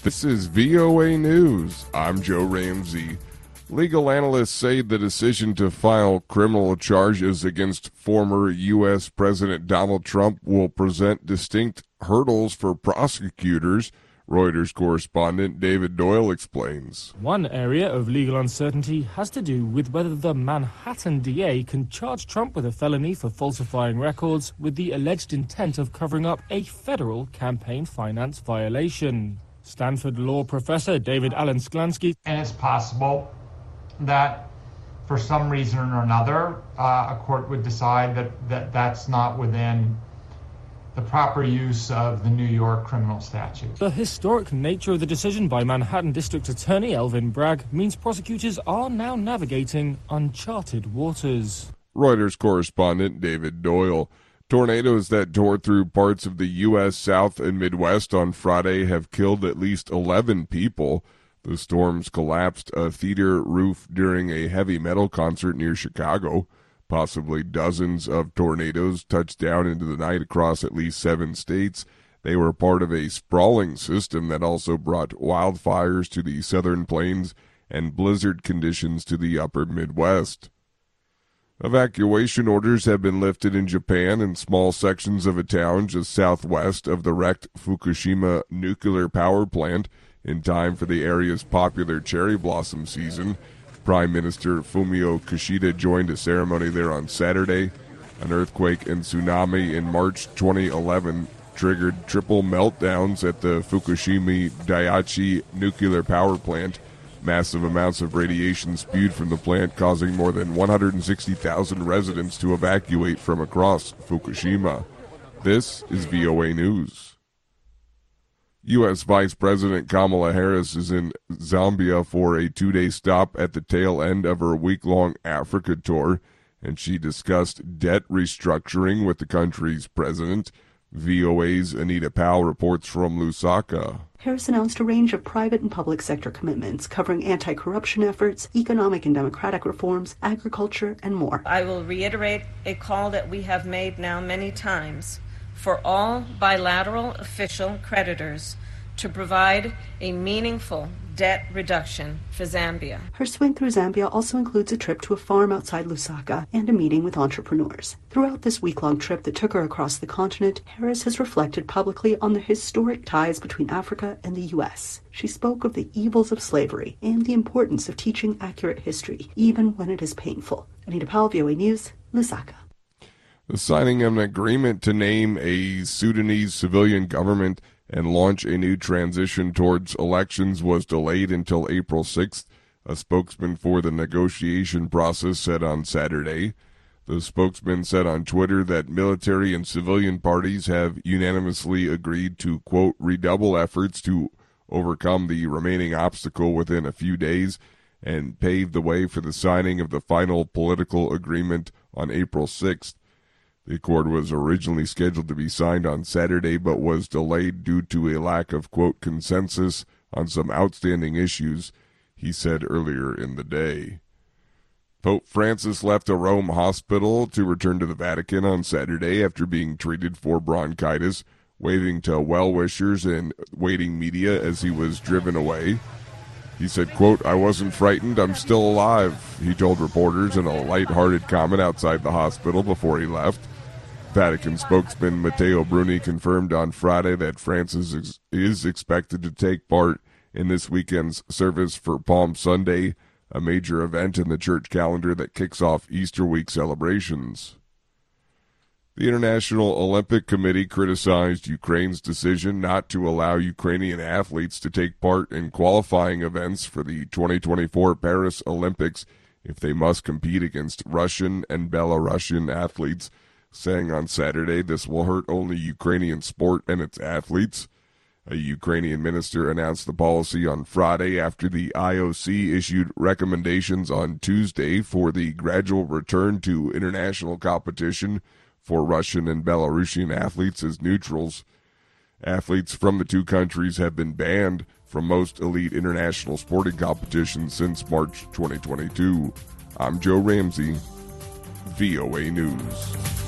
This is VOA News. I'm Joe Ramsey. Legal analysts say the decision to file criminal charges against former U.S. President Donald Trump will present distinct hurdles for prosecutors. Reuters correspondent David Doyle explains. One area of legal uncertainty has to do with whether the Manhattan DA can charge Trump with a felony for falsifying records with the alleged intent of covering up a federal campaign finance violation. Stanford law professor David Alan Sklansky. And it's possible that for some reason or another, a court would decide that that's not within the proper use of the New York criminal statute. The historic nature of the decision by Manhattan District Attorney Alvin Bragg means prosecutors are now navigating uncharted waters. Reuters correspondent David Doyle. Tornadoes that tore through parts of the U.S. South and Midwest on Friday have killed at least 11 people. The storms collapsed a theater roof during a heavy metal concert near Chicago. Possibly dozens of tornadoes touched down into the night across at least 7 states. They were part of a sprawling system that also brought wildfires to the southern plains and blizzard conditions to the upper Midwest. Evacuation orders have been lifted in Japan in small sections of a town just southwest of the wrecked Fukushima nuclear power plant in time for the area's popular cherry blossom season. Prime Minister Fumio Kishida joined a ceremony there on Saturday. An earthquake and tsunami in March 2011 triggered triple meltdowns at the Fukushima Daiichi nuclear power plant. Massive amounts of radiation spewed from the plant, causing more than 160,000 residents to evacuate from across Fukushima. This is VOA News. U.S. Vice President Kamala Harris is in Zambia for a 2-day stop at the tail end of her week-long Africa tour, and she discussed debt restructuring with the country's president. VOA's Anita Powell reports from Lusaka. Harris announced a range of private and public sector commitments covering anti-corruption efforts, economic and democratic reforms, agriculture, and more. I will reiterate a call that we have made now many times for all bilateral official creditors to provide a meaningful debt reduction for Zambia. Her swing through Zambia also includes a trip to a farm outside Lusaka and a meeting with entrepreneurs. Throughout this week-long trip that took her across the continent, Harris has reflected publicly on the historic ties between Africa and the U.S. She spoke of the evils of slavery and the importance of teaching accurate history, even when it is painful. Anita Powell, VOA News, Lusaka. The signing of an agreement to name a Sudanese civilian government and launch a new transition towards elections was delayed until April 6th, a spokesman for the negotiation process said on Saturday. The spokesman said on Twitter that military and civilian parties have unanimously agreed to, quote, redouble efforts to overcome the remaining obstacle within a few days and pave the way for the signing of the final political agreement on April 6th. The accord was originally scheduled to be signed on Saturday, but was delayed due to a lack of, quote, consensus on some outstanding issues, he said earlier in the day. Pope Francis left a Rome hospital to return to the Vatican on Saturday after being treated for bronchitis, waving to well-wishers and waiting media as he was driven away. He said, quote, "I wasn't frightened, I'm still alive," he told reporters in a light-hearted comment outside the hospital before he left. Vatican spokesman Matteo Bruni confirmed on Friday that Francis is expected to take part in this weekend's service for Palm Sunday, a major event in the church calendar that kicks off Easter week celebrations. The International Olympic Committee criticized Ukraine's decision not to allow Ukrainian athletes to take part in qualifying events for the 2024 Paris Olympics if they must compete against Russian and Belarusian athletes, saying on Saturday this will hurt only Ukrainian sport and its athletes. A Ukrainian minister announced the policy on Friday after the IOC issued recommendations on Tuesday for the gradual return to international competition for Russian and Belarusian athletes as neutrals. Athletes from the two countries have been banned from most elite international sporting competitions since March 2022. I'm Joe Ramsey, VOA News.